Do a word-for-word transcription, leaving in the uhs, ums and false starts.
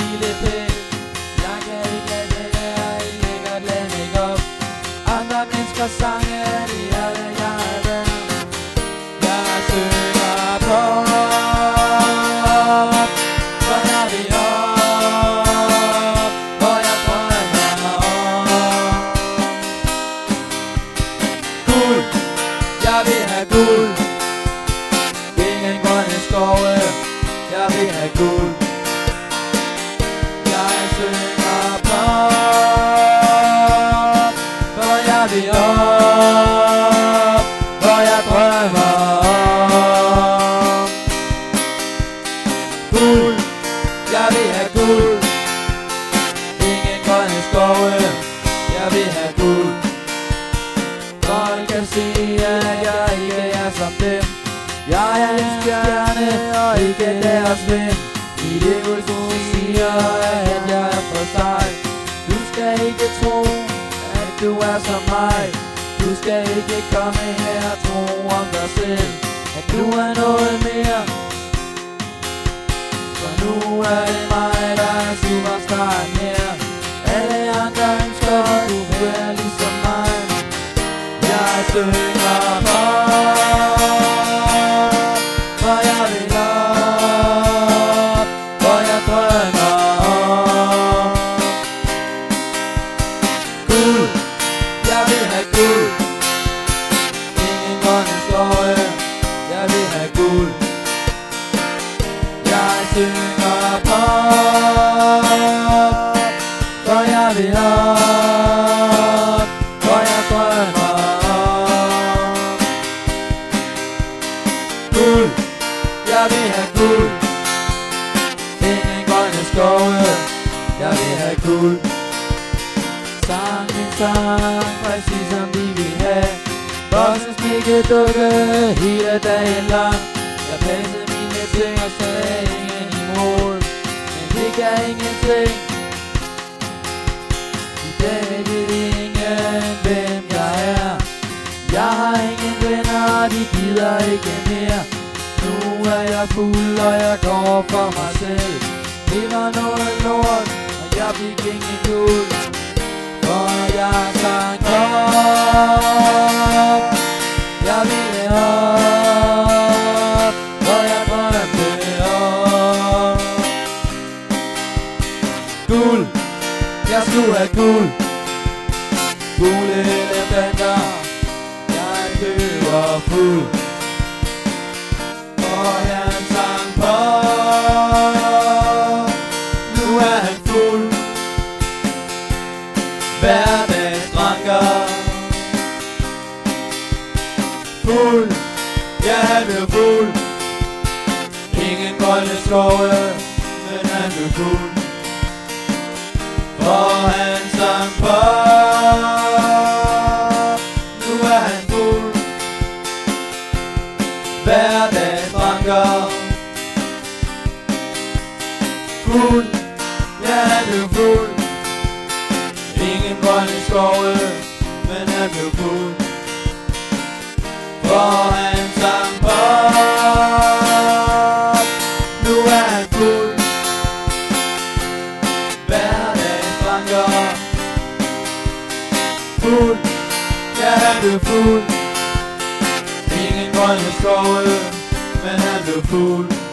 lille pæl. Jeg kan ikke lade det være i lækkert land, ikke op. Andre menneskers sange er det hjerte, jeg er værd. Jeg synger på, for jeg vil op, hvor jeg drømmer om guld. Jeg vil have guld. Ingen grønne skove. Jeg vil have guld. Jeg synger på, for jeg vil op, hvor jeg drømmer om guld. Jeg vil have guld. Ingen grønne skove. Jeg vil have guld. Folk kan sige, at jeg ikke er som dem. Jeg er en stjerne og ikke deres ven. Mit ego siger, at jeg er for sej. Du skal ikke tro, at du er som mig. Du skal ikke komme her og tro om dig selv, at du er noget mere. For nu er det mig, der er superstaren her. Alle andre ønsker, at du er ligesom mig. Jeg synger på, for jeg vil op, hvor jeg drømmer om guld. Jeg vil have guld. Ingen grønne skove. Jeg vil have guld. Jeg synger på, for jeg vil op, hvor jeg drømmer om guld. Jeg vil have guld. Ingen grønne skove. Jeg vil have guld. Sang min sang, præcis som vi vil have. Voksens slikkedukke hele dagen lang. Jeg passede mine ting og sagde ingen imod, men det kan ingenting. I dag ved ingen hvem jeg er. Jeg har ingen venner, og de gider ikke mere. Nu er jeg fuld, og jeg går for mig selv. Det var noget lort, og jeg fik ingen guld. For jeg sang op. Jeg ville op, hvor jeg drømte om guld. Jeg skulle have guld. Gule elefanter. Jeg køber fuld. Og han sang på. Nu er han fuld. Hverdagsdranker. Fuld. Ja, han blev fuld. Ingen grønne skove, men han blev fuld. For han sang på. Nu er han fuld. Hverdagsdranker. Fuld. Ja, han blev fuld. Ingen grønne skove, men han blev fuld. For han sang på. Nu er han fuld. Hverdagsdranker. Fuld. Ja, han blev fuld. Ingen grønne skove, men han blev fuld.